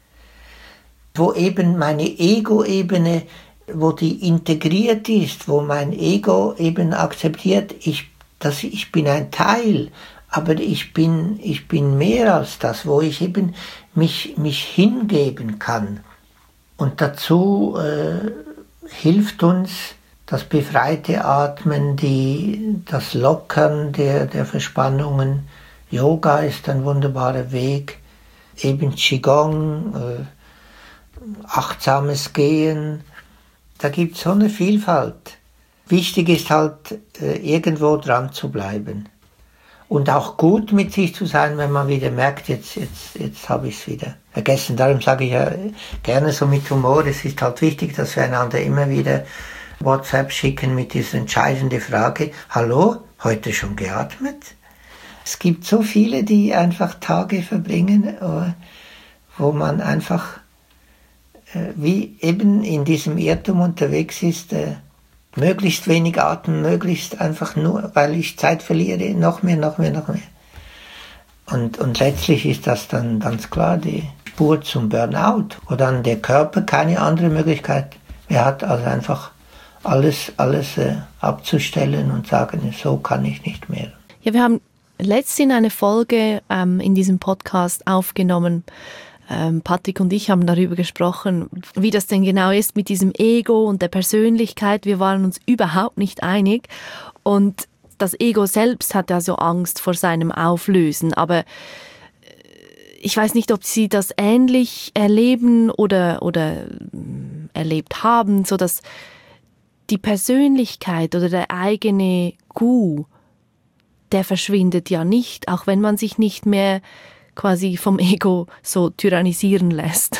Wo eben meine Ego-Ebene, wo die integriert ist, wo mein Ego eben akzeptiert, ich, dass ich bin ein Teil, aber ich bin, ich bin mehr als das, wo ich eben mich, mich hingeben kann. Und dazu äh, hilft uns das befreite Atmen, die, das Lockern der, der Verspannungen. Yoga ist ein wunderbarer Weg, eben Qigong, äh, achtsames Gehen, da gibt es so eine Vielfalt. Wichtig ist halt, äh, irgendwo dran zu bleiben. Und auch gut mit sich zu sein, wenn man wieder merkt, jetzt, jetzt, jetzt habe ich es wieder vergessen. Darum sage ich ja gerne so mit Humor, es ist halt wichtig, dass wir einander immer wieder WhatsApp schicken mit dieser entscheidenden Frage, hallo, heute schon geatmet? Es gibt so viele, die einfach Tage verbringen, wo man einfach wie eben in diesem Irrtum unterwegs ist, äh, möglichst wenig atmen, möglichst einfach nur, weil ich Zeit verliere, noch mehr, noch mehr, noch mehr. Und, und letztlich ist das dann ganz klar die Spur zum Burnout, wo dann der Körper keine andere Möglichkeit mehr hat, als einfach alles, alles äh, abzustellen und sagen, so kann ich nicht mehr. Ja, wir haben letztens eine Folge ähm, in diesem Podcast aufgenommen. Ähm, Patrick und ich haben darüber gesprochen, wie das denn genau ist mit diesem Ego und der Persönlichkeit. Wir waren uns überhaupt nicht einig, und das Ego selbst hat ja so Angst vor seinem Auflösen, aber ich weiß nicht, ob Sie das ähnlich erleben oder, oder erlebt haben, so dass die Persönlichkeit oder der eigene Gu, der verschwindet ja nicht, auch wenn man sich nicht mehr quasi vom Ego so tyrannisieren lässt.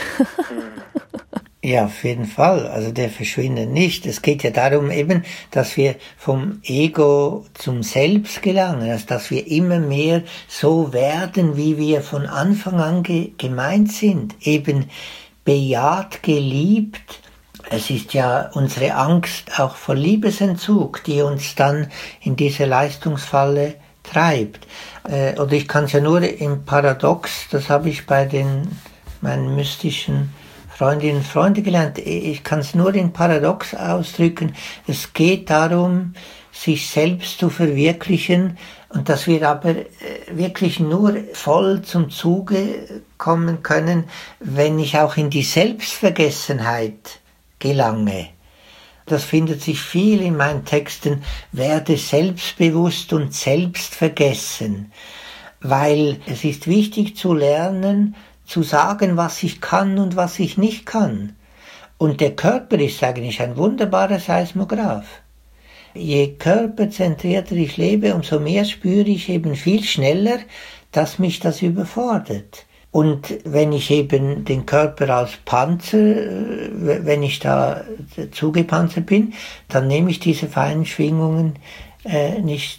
Ja, auf jeden Fall. Also der verschwindet nicht. Es geht ja darum eben, dass wir vom Ego zum Selbst gelangen, also dass wir immer mehr so werden, wie wir von Anfang an ge- gemeint sind. Eben bejaht, geliebt. Es ist ja unsere Angst auch vor Liebesentzug, die uns dann in diese Leistungsfalle treibt. Äh, oder ich kann es ja nur im Paradox, das habe ich bei den meinen mystischen Freundinnen und Freunden gelernt, ich kann es nur in Paradox ausdrücken. Es geht darum, sich selbst zu verwirklichen, und dass wir aber äh, wirklich nur voll zum Zuge kommen können, wenn ich auch in die Selbstvergessenheit gelange. Das findet sich viel in meinen Texten, werde selbstbewusst und selbstvergessen, weil es ist wichtig zu lernen, zu sagen, was ich kann und was ich nicht kann. Und der Körper ist eigentlich ein wunderbarer Seismograph. Je körperzentrierter ich lebe, umso mehr spüre ich eben viel schneller, dass mich das überfordert. Und wenn ich eben den Körper als Panzer, wenn ich da zugepanzert bin, dann nehme ich diese feinen Schwingungen äh, nicht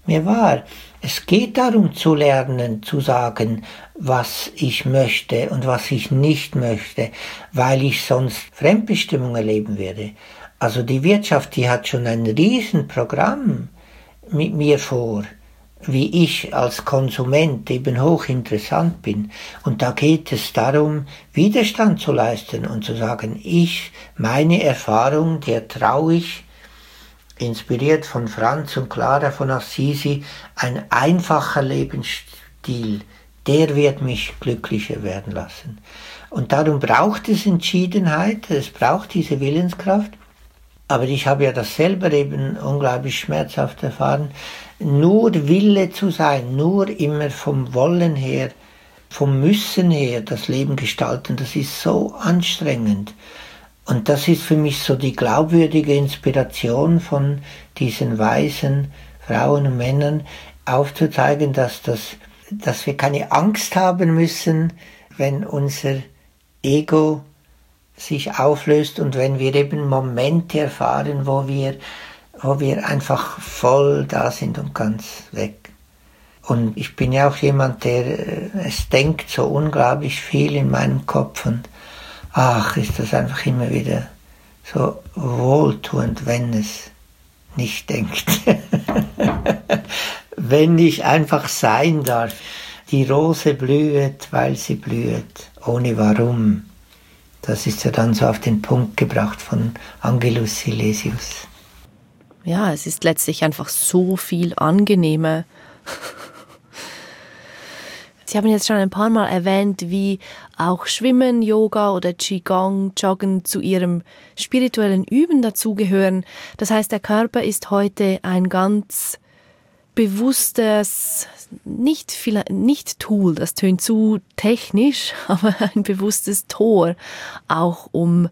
mir war. Es geht darum zu lernen, zu sagen, was ich möchte und was ich nicht möchte, weil ich sonst Fremdbestimmung erleben werde. Also die Wirtschaft, die hat schon ein Riesenprogramm mit mir vor, wie ich als Konsument eben hochinteressant bin. Und da geht es darum, Widerstand zu leisten und zu sagen, ich, meine Erfahrung, der traue ich, inspiriert von Franz und Clara von Assisi, ein einfacher Lebensstil, der wird mich glücklicher werden lassen. Und darum braucht es Entschiedenheit, es braucht diese Willenskraft. Aber ich habe ja das selber eben unglaublich schmerzhaft erfahren. Nur Wille zu sein, nur immer vom Wollen her, vom Müssen her das Leben gestalten, das ist so anstrengend. Und das ist für mich so die glaubwürdige Inspiration von diesen weisen Frauen und Männern, aufzuzeigen, dass, das, dass wir keine Angst haben müssen, wenn unser Ego sich auflöst und wenn wir eben Momente erfahren, wo wir, wo wir einfach voll da sind und ganz weg. Und ich bin ja auch jemand, der, es denkt so unglaublich viel in meinem Kopf und ach, ist das einfach immer wieder so wohltuend, wenn es nicht denkt. Wenn ich einfach sein darf. Die Rose blühet, weil sie blühet, ohne Warum. Das ist ja dann so auf den Punkt gebracht von Angelus Silesius. Ja, es ist letztlich einfach so viel angenehmer. Sie haben jetzt schon ein paar Mal erwähnt, wie auch Schwimmen, Yoga oder Qigong, Joggen zu Ihrem spirituellen Üben dazugehören. Das heißt, der Körper ist heute ein ganz bewusstes, nicht, viel, nicht Tool, das tönt zu technisch, aber ein bewusstes Tor, auch um,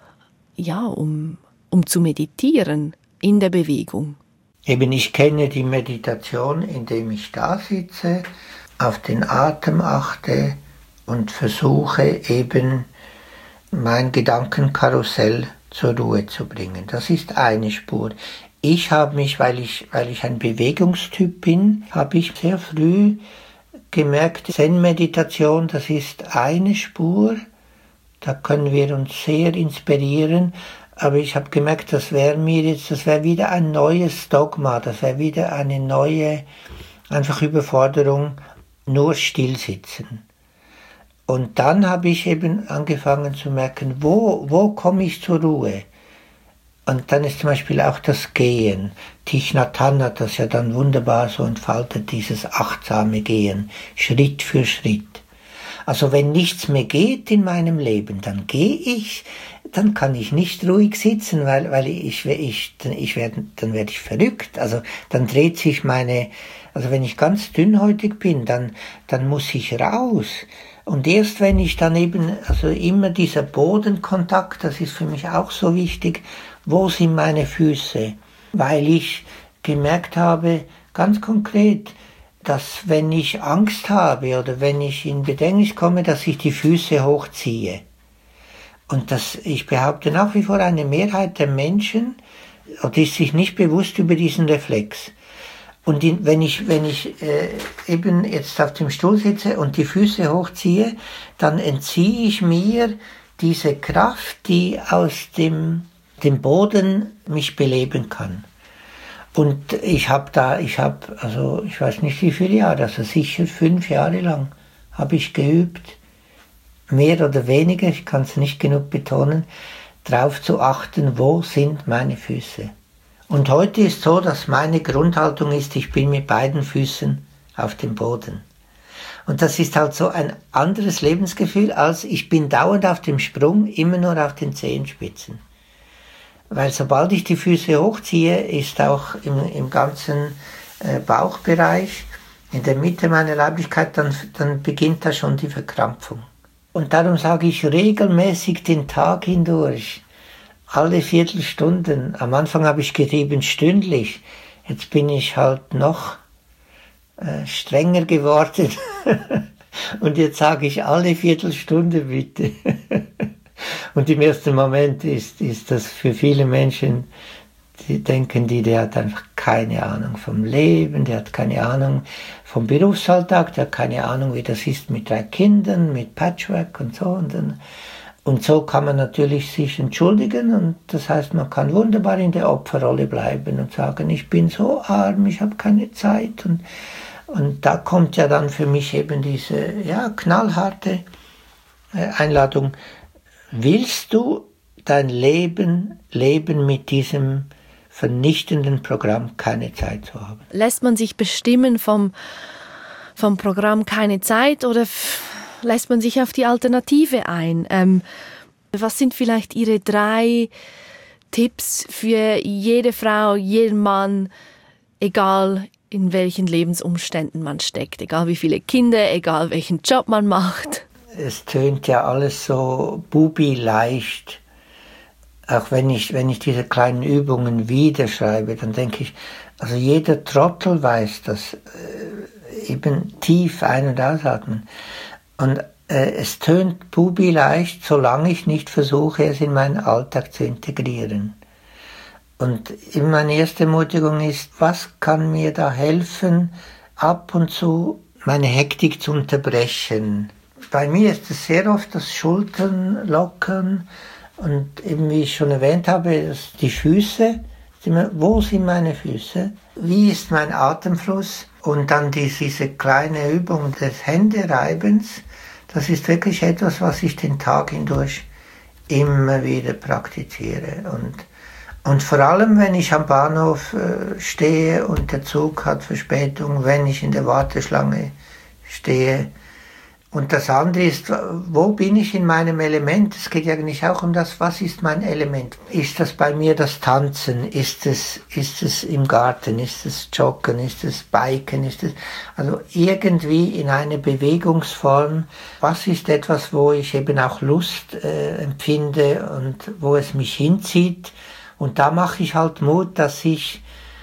ja, um, um zu meditieren in der Bewegung. Eben, ich kenne die Meditation, indem ich da sitze, auf den Atem achte und versuche eben mein Gedankenkarussell zur Ruhe zu bringen. Das ist eine Spur. Ich habe mich, weil ich, weil ich ein Bewegungstyp bin, habe ich sehr früh gemerkt, Zen-Meditation, das ist eine Spur, da können wir uns sehr inspirieren, aber ich habe gemerkt, das wäre mir jetzt, das wäre wieder ein neues Dogma, das wäre wieder eine neue, einfach Überforderung, nur stillsitzen. Und dann habe ich eben angefangen zu merken, wo, wo komme ich zur Ruhe? Und dann ist zum Beispiel auch das Gehen. Thich Nhat Hanh hat das ja dann wunderbar so entfaltet, dieses achtsame Gehen, Schritt für Schritt. Also wenn nichts mehr geht in meinem Leben, dann gehe ich, dann kann ich nicht ruhig sitzen, weil, weil ich, ich, ich werde, dann werde ich verrückt. Also dann dreht sich meine, also wenn ich ganz dünnhäutig bin, dann, dann muss ich raus. Und erst wenn ich dann eben, also immer dieser Bodenkontakt, das ist für mich auch so wichtig, wo sind meine Füße? Weil ich gemerkt habe, ganz konkret, dass wenn ich Angst habe oder wenn ich in Bedrängnis komme, dass ich die Füße hochziehe. Und das, ich behaupte nach wie vor, eine Mehrheit der Menschen die ist sich nicht bewusst über diesen Reflex. Und in, wenn ich, wenn ich äh, eben jetzt auf dem Stuhl sitze und die Füße hochziehe, dann entziehe ich mir diese Kraft, die aus dem, dem Boden mich beleben kann. Und ich habe da, ich habe, also ich weiß nicht wie viele Jahre, also sicher fünf Jahre lang habe ich geübt, mehr oder weniger, ich kann es nicht genug betonen, darauf zu achten, wo sind meine Füße. Und heute ist so, dass meine Grundhaltung ist, ich bin mit beiden Füßen auf dem Boden. Und das ist halt so ein anderes Lebensgefühl, als ich bin dauernd auf dem Sprung, immer nur auf den Zehenspitzen. Weil sobald ich die Füße hochziehe, ist auch im, im ganzen äh, Bauchbereich, in der Mitte meiner Leiblichkeit, dann, dann beginnt da schon die Verkrampfung. Und darum sage ich regelmäßig den Tag hindurch, alle Viertelstunden. Am Anfang habe ich geschrieben stündlich, jetzt bin ich halt noch äh, strenger geworden. Und jetzt sage ich alle Viertelstunde bitte. Und im ersten Moment ist, ist das für viele Menschen, die denken, die, der hat einfach keine Ahnung vom Leben, der hat keine Ahnung vom Berufsalltag, der hat keine Ahnung, wie das ist mit drei Kindern, mit Patchwork und so. Und, dann, und so kann man natürlich sich entschuldigen und das heißt, man kann wunderbar in der Opferrolle bleiben und sagen, ich bin so arm, ich habe keine Zeit. Und, und da kommt ja dann für mich eben diese ja, knallharte Einladung. Willst du dein Leben leben mit diesem vernichtenden Programm keine Zeit zu haben? Lässt man sich bestimmen vom, vom Programm keine Zeit oder f- lässt man sich auf die Alternative ein? Ähm, was sind vielleicht Ihre drei Tipps für jede Frau, jeden Mann, egal in welchen Lebensumständen man steckt, egal wie viele Kinder, egal welchen Job man macht? Es tönt ja alles so bubi-leicht. Auch wenn ich, wenn ich diese kleinen Übungen wieder schreibe, dann denke ich, also jeder Trottel weiß das, äh, eben tief ein- und ausatmen. Und äh, es tönt bubi-leicht, solange ich nicht versuche, es in meinen Alltag zu integrieren. Und eben meine erste Ermutigung ist, was kann mir da helfen, ab und zu meine Hektik zu unterbrechen? Bei mir ist es sehr oft das Schultern lockern und eben wie ich schon erwähnt habe, die Füße. Wo sind meine Füße? Wie ist mein Atemfluss? Und dann diese kleine Übung des Händereibens, das ist wirklich etwas, was ich den Tag hindurch immer wieder praktiziere. Und, und vor allem, wenn ich am Bahnhof äh, stehe und der Zug hat Verspätung, wenn ich in der Warteschlange stehe. Und das andere ist, wo bin ich in meinem Element? Es geht ja eigentlich auch um das, was ist mein Element? Ist das bei mir das Tanzen? Ist es, ist es im Garten? Ist es Joggen? Ist es Biken? Ist es, also irgendwie in eine Bewegungsform. Was ist etwas, wo ich eben auch Lust äh, empfinde und wo es mich hinzieht? Und da mache ich halt Mut, dass ich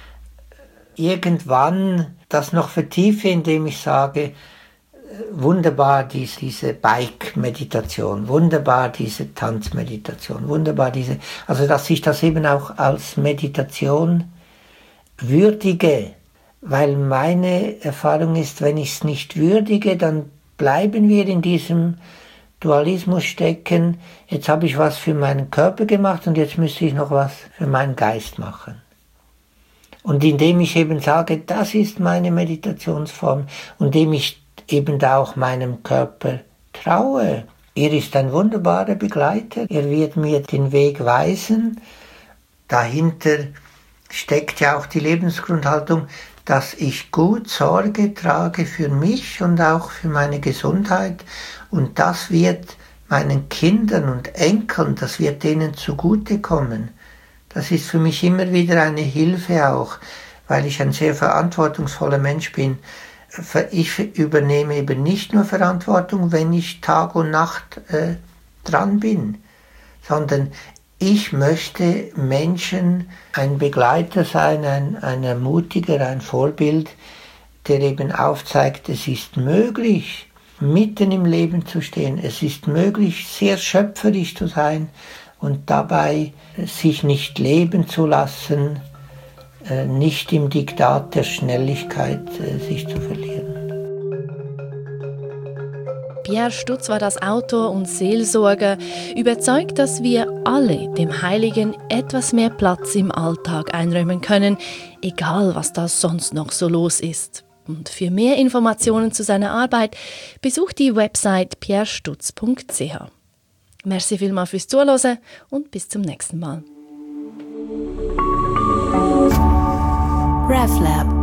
irgendwann das noch vertiefe, indem ich sage, wunderbar dies, diese Bike-Meditation, wunderbar diese Tanzmeditation, wunderbar diese, also dass ich das eben auch als Meditation würdige, weil meine Erfahrung ist, wenn ich es nicht würdige, dann bleiben wir in diesem Dualismus stecken, jetzt habe ich was für meinen Körper gemacht und jetzt müsste ich noch was für meinen Geist machen. Und indem ich eben sage, das ist meine Meditationsform, und indem ich eben da auch meinem Körper traue. Er ist ein wunderbarer Begleiter, er wird mir den Weg weisen. Dahinter steckt ja auch die Lebensgrundhaltung, dass ich gut Sorge trage für mich und auch für meine Gesundheit. Und das wird meinen Kindern und Enkeln, das wird denen zugutekommen. Das ist für mich immer wieder eine Hilfe auch, weil ich ein sehr verantwortungsvoller Mensch bin. Ich übernehme eben nicht nur Verantwortung, wenn ich Tag und Nacht äh, dran bin, sondern ich möchte Menschen ein Begleiter sein, ein, ein Ermutiger, ein Vorbild, der eben aufzeigt, es ist möglich, mitten im Leben zu stehen. Es ist möglich, sehr schöpferisch zu sein und dabei sich nicht leben zu lassen, nicht im Diktat der Schnelligkeit sich zu verlieren. Pierre Stutz war das Autor und Seelsorger, überzeugt, dass wir alle dem Heiligen etwas mehr Platz im Alltag einräumen können, egal was da sonst noch so los ist. Und für mehr Informationen zu seiner Arbeit besucht die Website pierre stutz punkt c h. Merci vielmals fürs Zuhören und bis zum nächsten Mal. RefLab